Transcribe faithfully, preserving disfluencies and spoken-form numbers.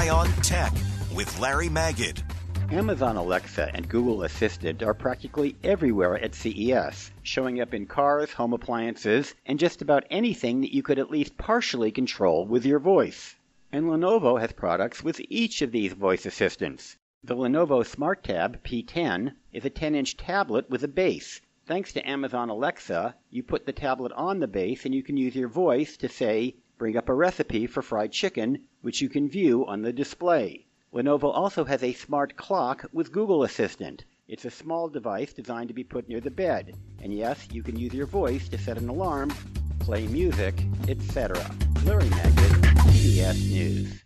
Eye on Tech with Larry Magid. Amazon Alexa and Google Assistant are practically everywhere at C E S, showing up in cars, home appliances, and just about anything that you could at least partially control with your voice. And Lenovo has products with each of these voice assistants. The Lenovo SmartTab P ten is a ten-inch tablet with a base. Thanks to Amazon Alexa, you put the tablet on the base and you can use your voice to say, "Bring up a recipe for fried chicken," which you can view on the display. Lenovo also has a smart clock with Google Assistant. It's a small device designed to be put near the bed. And yes, you can use your voice to set an alarm, play music, et cetera. Larry Magid, C B S News.